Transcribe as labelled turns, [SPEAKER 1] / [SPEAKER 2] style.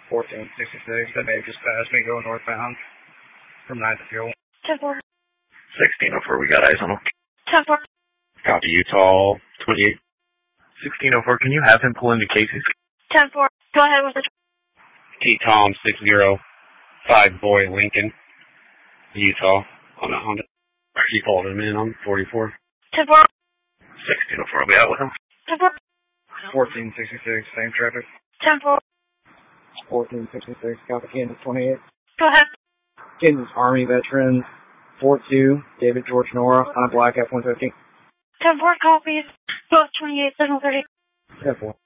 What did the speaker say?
[SPEAKER 1] 1466. That may have just passed me going northbound from 9th Fuel.
[SPEAKER 2] 10-4.
[SPEAKER 3] 1604, we got eyes on him.
[SPEAKER 2] 10-4.
[SPEAKER 3] Copy, Utah 28. 1604, can you have him pull into Casey's?
[SPEAKER 2] 10-4. Go ahead with the...
[SPEAKER 3] T-Tom 605 Boy Lincoln, Utah, on a Honda. He called him in on 44.
[SPEAKER 2] 10-4.
[SPEAKER 3] 1604, I'll be out with him.
[SPEAKER 2] 10-4.
[SPEAKER 1] 1466, same traffic.
[SPEAKER 2] 10-4.
[SPEAKER 1] 1466, copy, Kansas 28.
[SPEAKER 2] Go ahead.
[SPEAKER 1] Kansas Army veteran, 4-2, David George Nora, on a black F-150.
[SPEAKER 2] 10-4 copies. Both 28, signal 30.
[SPEAKER 1] 10-4.